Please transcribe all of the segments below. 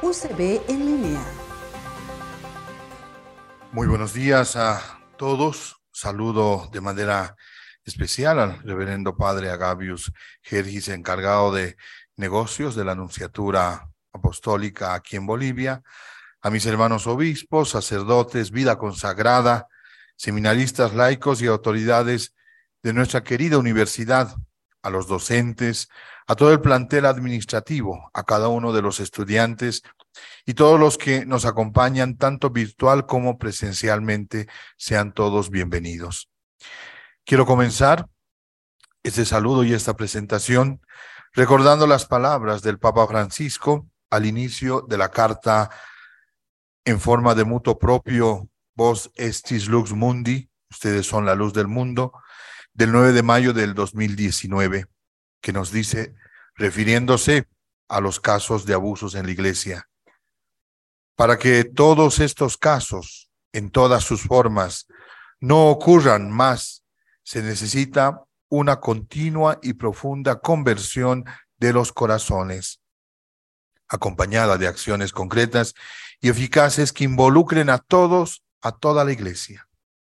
UCB en línea. Muy buenos días a todos. Saludo de manera especial al reverendo padre Agabius Gergis, encargado de negocios de la Nunciatura Apostólica aquí en Bolivia, a mis hermanos obispos, sacerdotes, vida consagrada, seminaristas, laicos y autoridades de nuestra querida universidad, a los docentes, a todo el plantel administrativo, a cada uno de los estudiantes y todos los que nos acompañan tanto virtual como presencialmente. Sean todos bienvenidos. Quiero comenzar este saludo y esta presentación recordando las palabras del Papa Francisco al inicio de la carta en forma de mutuo propio, Vos estis lux mundi, ustedes son la luz del mundo, del 9 de mayo del 2019, que nos dice, refiriéndose a los casos de abusos en la iglesia: para que todos estos casos, en todas sus formas, no ocurran más, se necesita una continua y profunda conversión de los corazones, acompañada de acciones concretas y eficaces que involucren a todos, a toda la iglesia.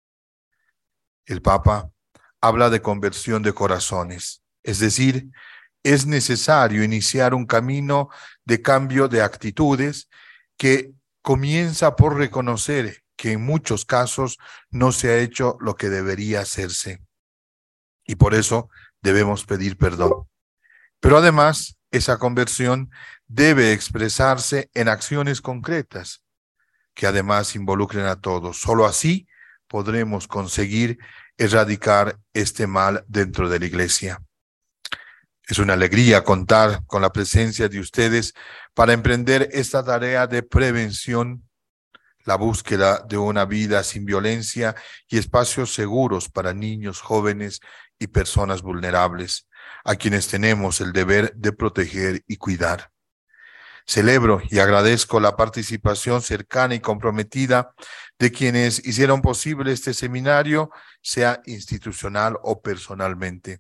El Papa habla de conversión de corazones, es decir, es necesario iniciar un camino de cambio de actitudes que comienza por reconocer que en muchos casos no se ha hecho lo que debería hacerse, y por eso debemos pedir perdón. Pero además, esa conversión debe expresarse en acciones concretas que además involucren a todos. Solo así podremos conseguir erradicar este mal dentro de la iglesia. Es una alegría contar con la presencia de ustedes para emprender esta tarea de prevención, la búsqueda de una vida sin violencia y espacios seguros para niños, jóvenes y personas vulnerables, a quienes tenemos el deber de proteger y cuidar. Celebro y agradezco la participación cercana y comprometida de quienes hicieron posible este seminario, sea institucional o personalmente.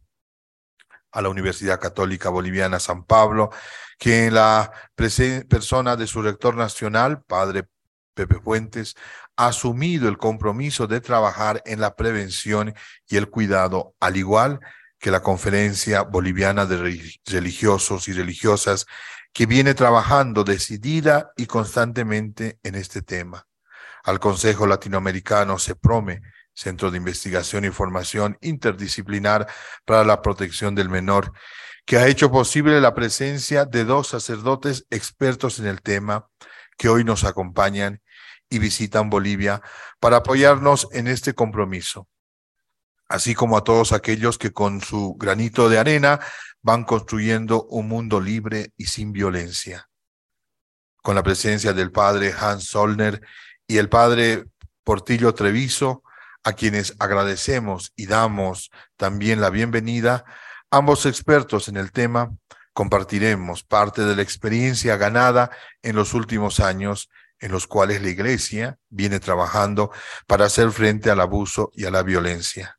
A la Universidad Católica Boliviana San Pablo, que en la persona de su rector nacional, padre Pepe Fuentes, ha asumido el compromiso de trabajar en la prevención y el cuidado, al igual que la Conferencia Boliviana de Religiosos y Religiosas, que viene trabajando decidida y constantemente en este tema. Al Consejo Latinoamericano CEPROME, Centro de Investigación y Formación Interdisciplinar para la Protección del Menor, que ha hecho posible la presencia de 2 sacerdotes expertos en el tema, que hoy nos acompañan y visitan Bolivia para apoyarnos en este compromiso, así como a todos aquellos que con su granito de arena van construyendo un mundo libre y sin violencia. Con la presencia del padre Hans Zollner y el padre Portillo Treviso, a quienes agradecemos y damos también la bienvenida, ambos expertos en el tema, compartiremos parte de la experiencia ganada en los últimos años, en los cuales la Iglesia viene trabajando para hacer frente al abuso y a la violencia.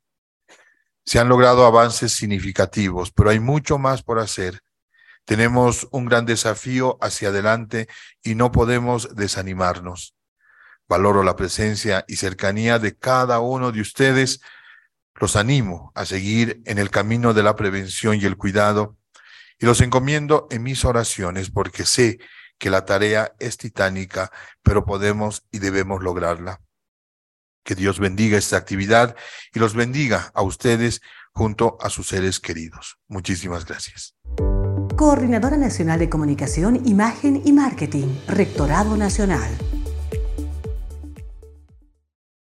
Se han logrado avances significativos, pero hay mucho más por hacer. Tenemos un gran desafío hacia adelante y no podemos desanimarnos. Valoro la presencia y cercanía de cada uno de ustedes. Los animo a seguir en el camino de la prevención y el cuidado, y los encomiendo en mis oraciones porque sé que la tarea es titánica, pero podemos y debemos lograrla. Que Dios bendiga esta actividad y los bendiga a ustedes junto a sus seres queridos. Muchísimas gracias. Coordinadora Nacional de Comunicación, Imagen y Marketing, Rectorado Nacional.